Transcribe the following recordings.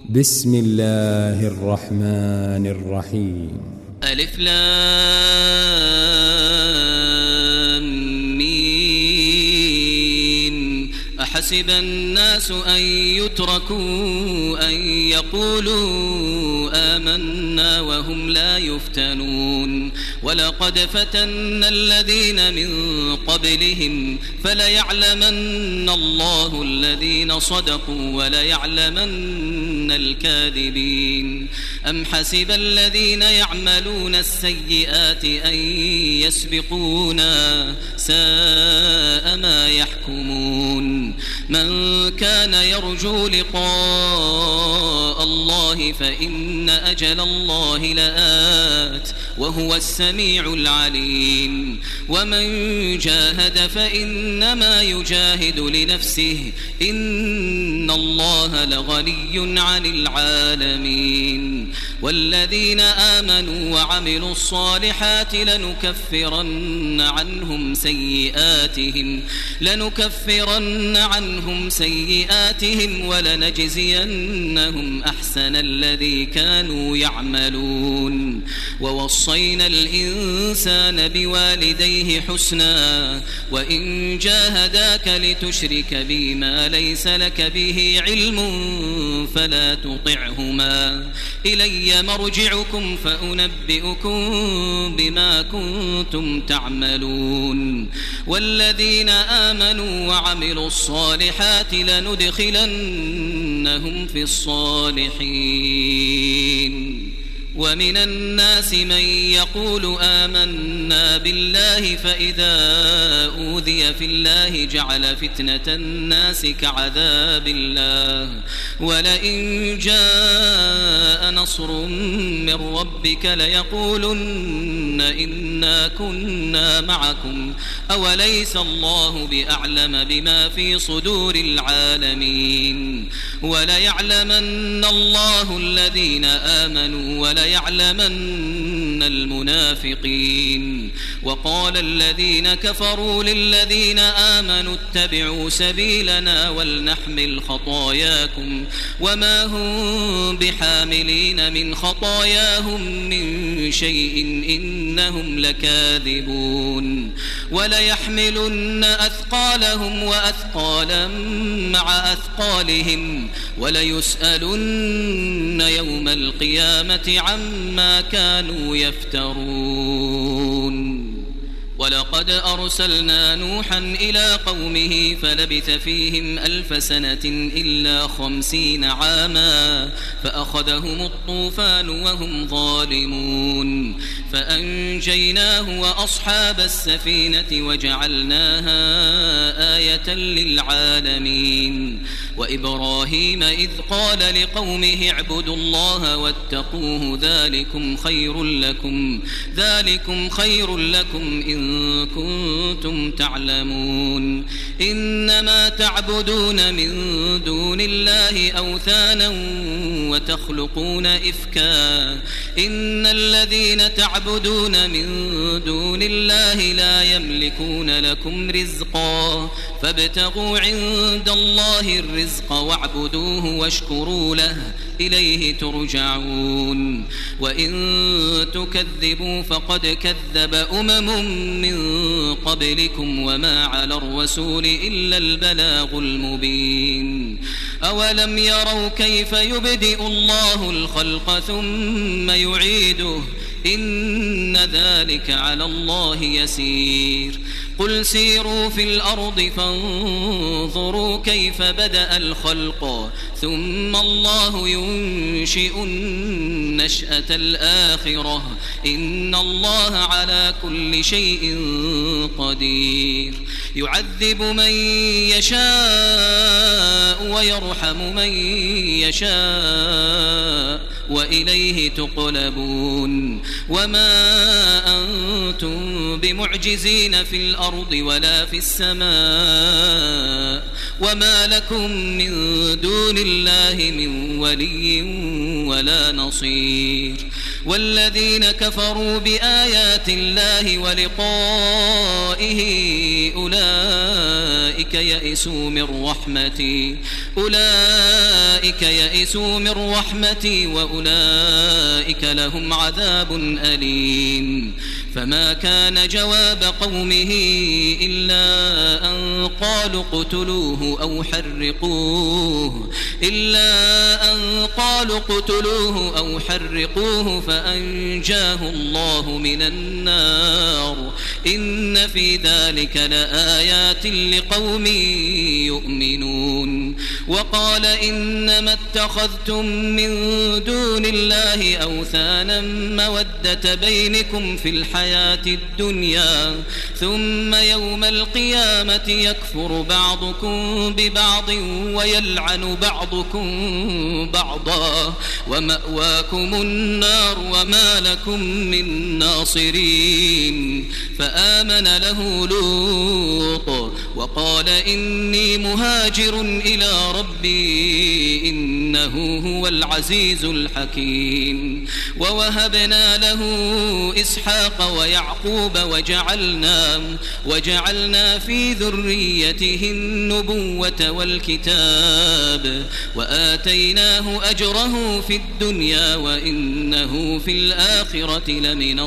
بسم الله الرحمن الرحيم. ألف لام ميم. أحسب الناس أن يتركوا أن يقولوا آمنا وهم لا يفتنون ولقد فتنا الذين من قبلهم فليعلمن الله الذين صدقوا وليعلمن الكاذبين. أم حسب الذين يعملون السيئات أن يسبقونا ساء ما يحكمون. من كان يرجو لقاء الله فإن أجل الله لآت وهو السميع العليم. ومن جاهد فإنما يجاهد لنفسه إن الله لغني عن العالمين. والذين آمنوا وعملوا الصالحات لنكفرن عنهم سيئاتهم ولنجزينهم أحسن الذي كانوا يعملون. ووصينا الإنسان بوالديه حسنا وإن جاهداك لتشرك بي ما ليس لك به علم فلا تطعهما إلي مرجعكم فأنبئكم بما كنتم تعملون. والذين آمنوا وعملوا الصالحات لندخلنهم في الصالحين. ومن الناس من يقول آمنا بالله فإذا أوذي في الله جعل فتنة الناس كعذاب الله ولئن جاء نصر من ربك ليقولن إنا كنا معكم أوليس الله بأعلم بما في صدور العالمين. وليعلمن الله الذين آمنوا وليعلمن المنافقين. وقال الذين كفروا للذين آمنوا اتبعوا سبيلنا ولنحمل خطاياكم وما هم بحاملين من خطاياهم من شيء إنهم لكاذبون. وليحملن أثقالهم وأثقالا مع أثقالهم وليسألن يوم القيامة عما كانوا يفترون. ولقد أرسلنا نوحا إلى قومه فلبث فيهم 1000 سنة إلا 50 عاما فأخذهم الطوفان وهم ظالمون فأنجيناه وأصحاب السفينة وجعلناها آية للعالمين. وإبراهيم إذ قال لقومه اعبدوا الله واتقوه ذلكم خير لكم إن كنتم تعلمون. إنما تعبدون من دون الله أوثانا وتخلقون إفكا إن الذين تعبدون من دون الله لا يملكون لكم رزقا فابتغوا عند الله الرزق واعبدوه واشكروا له إليه ترجعون. وإن تكذبوا فقد كذب من قبلكم وما على الرسول إلا البلاغ المبين. أولم يروا كيف يبدئ الله الخلق ثم يعيده إن ذلك على الله يسير. قل سيروا في الأرض فانظروا كيف بدأ الخلق ثم الله ينشئ النشأة الآخرة إن الله على كل شيء قدير. يعذب من يشاء ويرحم من يشاء وإليه تقلبون. وما أنتم بمعجزين في الأرض ولا في السماء وما لكم من دون الله من ولي ولا نصير. والذين كفروا بآيات الله ولقائه أولئك يئسوا من رحمتي وأولئك لهم عذاب أليم فما كان جواب قومه إلا أن قالوا اقتلوه أو حرقوه فأنجاه الله من النار إن في ذلك لآيات لقوم يؤمنون وقال إنما اتخذتم من دون الله أوثانا مودة بينكم في الحياة الدنيا ثم يوم القيامة يكفر بعضكم ببعض ويلعن بعضكم بعضا ومأواكم النار وما لكم من ناصرين فآمن له لوط وقال إني مهاجر إلى ربي إنه هو العزيز الحكيم ووهبنا له إسحاق ويعقوب وجعلنا في ذريته النبوة والكتاب وآتيناه أجره في الدنيا وإنه في الآخرة لمن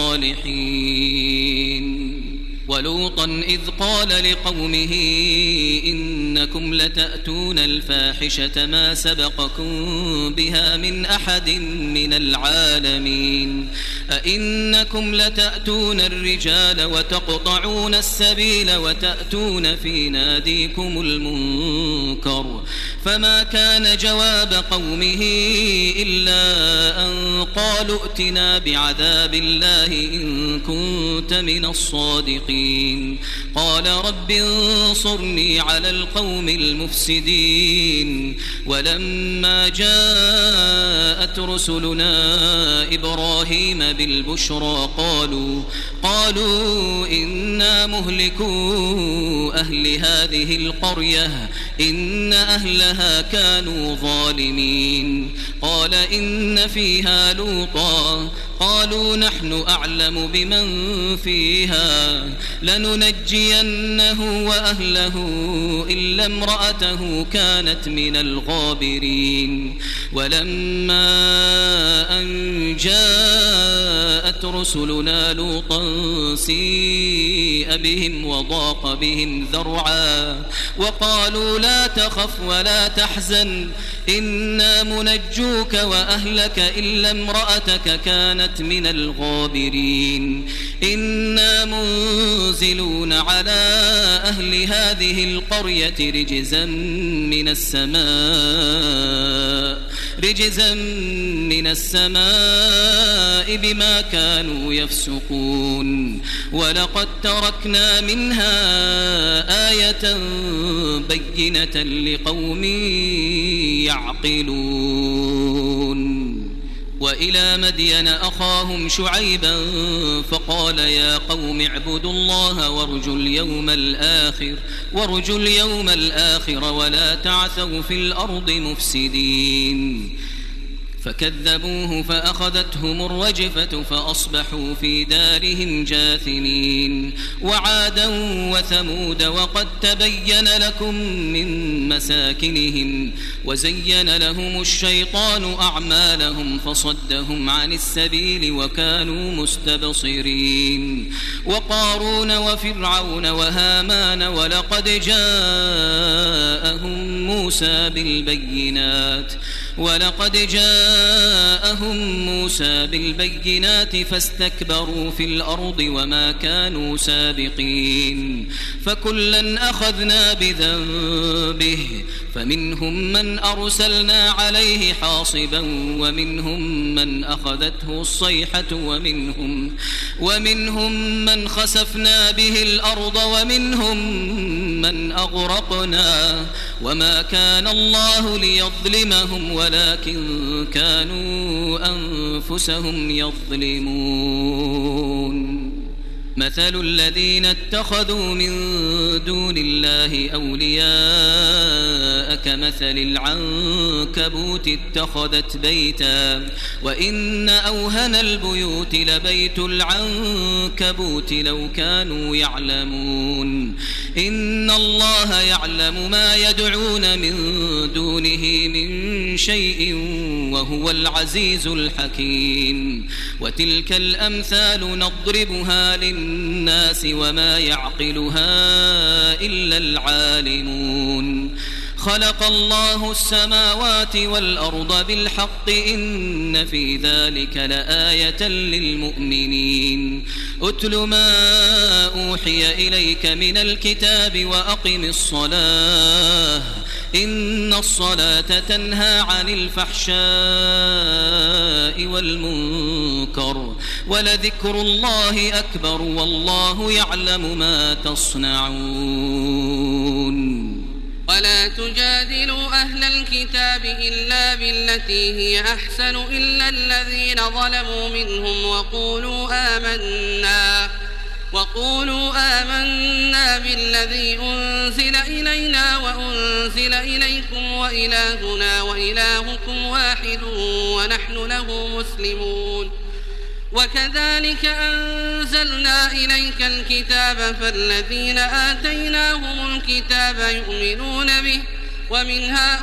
الصالحين ولوطا إذ قال لقومه إنكم لتأتون الفاحشة ما سبقكم بها من أحد من العالمين أئنكم لتأتون الرجال وتقطعون السبيل وتأتون في ناديكم المنكر فما كان جواب قومه إلا أن قالوا ائتنا بعذاب الله إن كنت من الصادقين قال رب انصرني على القوم المفسدين ولما جاءت رسلنا إبراهيم بالبشرى قالوا إنا مهلكو أهل هذه القرية إن أهلها كانوا ظالمين قال إن فيها لوطا قالوا نحن أعلم بمن فيها لننجينه وأهله إلا امرأته كانت من الغابرين ولما أن جاءت رسلنا لوطا سيء بهم وضاق بهم ذرعا وقالوا لا تخف ولا تحزن إنا منجوك وأهلك إلا امرأتك كانت من الغابرين إنا منزلون على أهل هذه القرية رجزا من السماء بما كانوا يفسقون ولقد تركنا منها آية بينة لقوم يعقلون وإلى مدين أخاهم شعيبا فقال يا قوم اعبدوا الله وارجوا اليوم الآخر ولا تعثوا في الأرض مفسدين فكذبوه فأخذتهم الرجفة فأصبحوا في دارهم جاثمين وعادا وثمود وقد تبين لكم من مساكنهم وزين لهم الشيطان أعمالهم فصدهم عن السبيل وكانوا مستبصرين وقارون وفرعون وهامان ولقد جاءهم موسى بالبينات فاستكبروا في الأرض وما كانوا سابقين فكلا أخذنا بذنبه فمنهم من أرسلنا عليه حاصبا ومنهم من أخذته الصيحة ومنهم من خسفنا به الأرض ومنهم من أغرقنا وما كان الله ليظلمهم ولكن كانوا أنفسهم يظلمون مثل الذين اتخذوا من دون الله أولياء كمثل العنكبوت اتخذت بيتا وإن أوهن البيوت لبيت العنكبوت لو كانوا يعلمون إن الله يعلم ما يدعون من دونه من شيء وهو العزيز الحكيم وتلك الأمثال نضربها للناس وما يعقلها إلا العالمون خلق الله السماوات والأرض بالحق إن في ذلك لآية للمؤمنين أتل ما أوحي إليك من الكتاب وأقم الصلاة إن الصلاة تنهى عن الفحشاء والمنكر ولذكر الله أكبر والله يعلم ما تصنعون ولا تجادلوا أهل الكتاب إلا بالتي هي أحسن إلا الذين ظلموا منهم وقولوا آمنا بالذي أنزل إلينا وأنزل إليكم وإلهنا وإلهكم واحد ونحن له مسلمون وكذلك أنزلنا إليك الكتاب فالذين آتيناهم الكتاب يؤمنون به ومن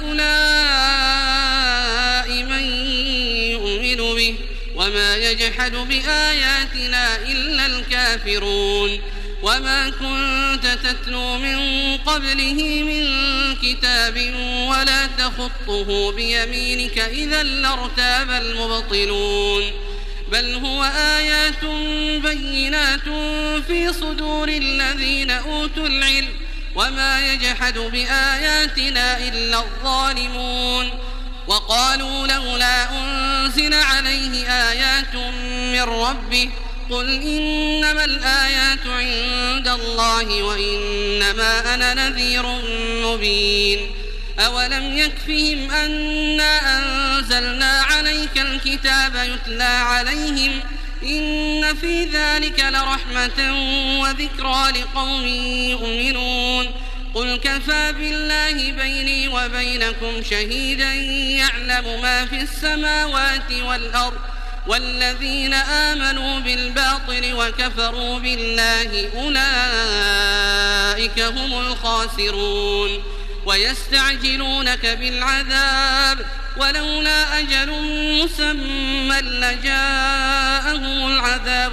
هؤلاء من يؤمن به وما يجحد بآياتنا إلا الكافرون وما كنت تتلو من قبله من كتاب ولا تخطه بيمينك إذا لارتاب المبطلون بل هو آيات بينات في صدور الذين أوتوا العلم وما يجحد بآياتنا إلا الظالمون وقالوا لولا أنزل عليه آيات من ربه قل إنما الآيات عند الله وإنما أنا نذير مبين أولم يكفهم أنا أنزلنا عليك الكتاب يتلى عليهم إن في ذلك لرحمة وذكرى لقوم يؤمنون قل كفى بالله بيني وبينكم شهيدا يعلم ما في السماوات والأرض والذين آمنوا بالباطل وكفروا بالله أولئك هم الخاسرون ويستعجلونك بالعذاب ولولا أجل مسمى لجاءهم العذاب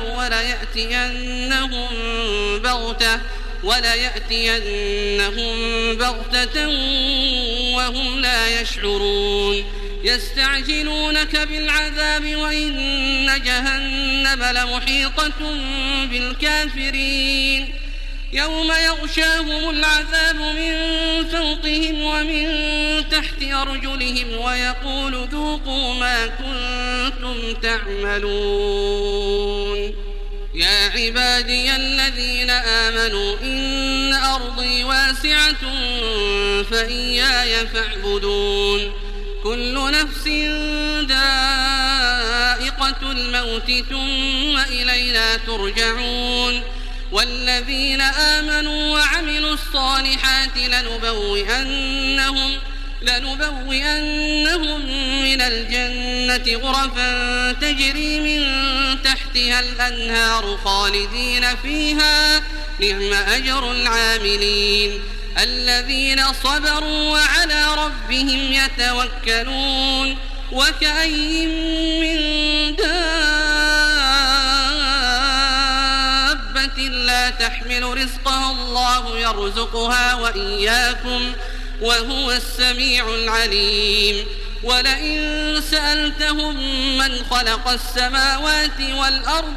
وليأتينهم بغتة وهم لا يشعرون يستعجلونك بالعذاب وإن جهنم لمحيطة بالكافرين يوم يغشاهم العذاب من فوقهم ومن تحت أرجلهم ويقول ذوقوا ما كنتم تعملون يا عبادي الذين آمنوا إن أرضي واسعة فإياي فاعبدون كل نفس ذائقة الموت ثم إلينا ترجعون والذين آمنوا وعملوا الصالحات لنبوئنهم من الجنة غرفا تجري من تحتها الأنهار خالدين فيها نعم أجر العاملين الذين صبروا وعلى ربهم يتوكلون وكأين من دابة لا تحمل رزقها الله يرزقها وإياكم وهو السميع العليم ولئن سألتهم من خلق السماوات والأرض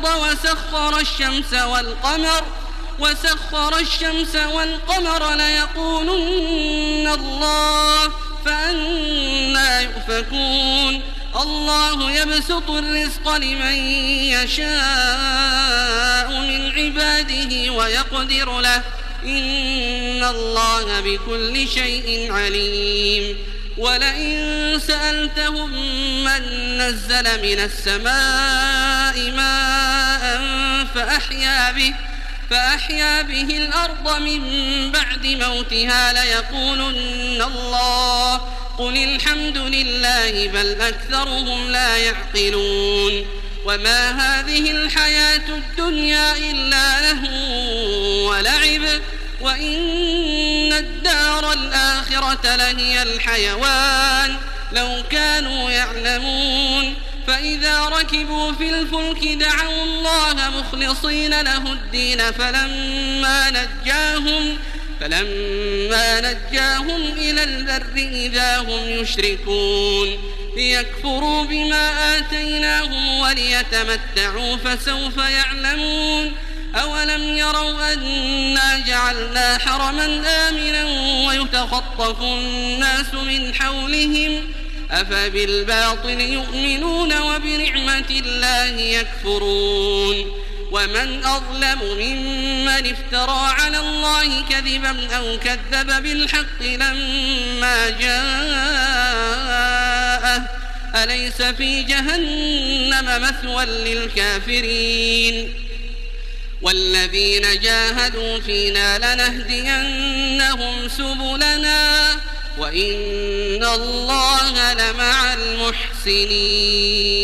وسخر الشمس والقمر ليقولن الله فأنى يؤفكون الله يبسط الرزق لمن يشاء من عباده ويقدر له إن الله بكل شيء عليم ولئن سألتهم من نزل من السماء ماء فأحيا به الأرض من بعد موتها ليقولن الله قل الحمد لله بل أكثرهم لا يعقلون وما هذه الحياة الدنيا إلا لهو ولعب وإن الدار الآخرة لهي الحيوان لو كانوا يعلمون فإذا ركبوا في الفلك دعوا الله مخلصين له الدين فلما نجاهم إلى البر إذا هم يشركون ليكفروا بما آتيناهم وليتمتعوا فسوف يعلمون أولم يروا أنا جعلنا حرما آمنا ويتخطف الناس من حولهم أفبالباطل يؤمنون وبنعمة الله يكفرون ومن أظلم ممن افترى على الله كذبا أو كذب بالحق لما جاءه أليس في جهنم مثوى للكافرين والذين جاهدوا فينا لنهدينهم سبلنا وإن الله لمع المحسنين